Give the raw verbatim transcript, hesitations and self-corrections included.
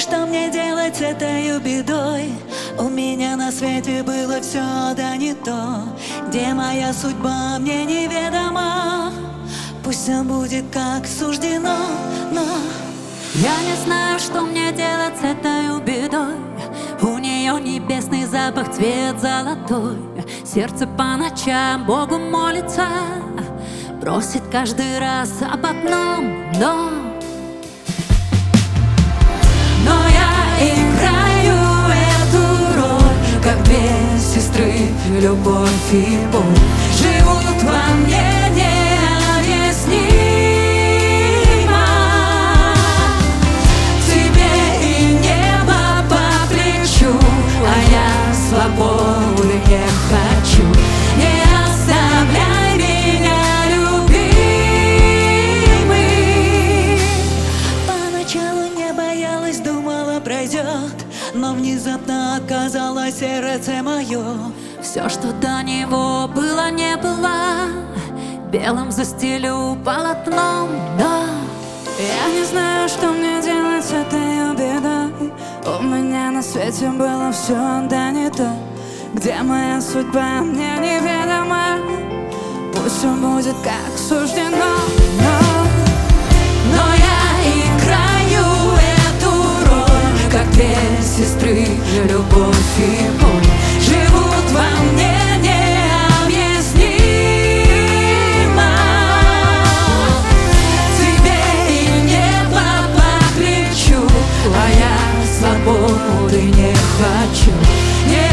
что мне делать с этой бедой. У меня на свете было все, да не то. Где моя судьба, мне неведома. Пусть все будет как суждено, но я не знаю, что мне делать с этой бедой. У нее небесный запах, цвет золотой. Сердце по ночам Богу молится, просит каждый раз об одном, но Но я играю эту роль, как две сестры, любовь и боль живут во мне необъяснимо. Тебе и небо по плечу, а я свободы не хочу. Не оставляй меня, любимый. поначалу не боялась, думала пройдет, но внезапно оказалось сердце мое. Все, что до него было, не было, белым застелю полотном, да. Я не знаю, что мне делать с этой бедой. У меня на свете было все, да не то. Где моя судьба, мне неведома. Пусть все будет как суждено, но Но я играю эту роль, как две сестры, любовь и боль живут во мне необъяснимо. Тебе и небо по плечу, а я свободы не хочу. Не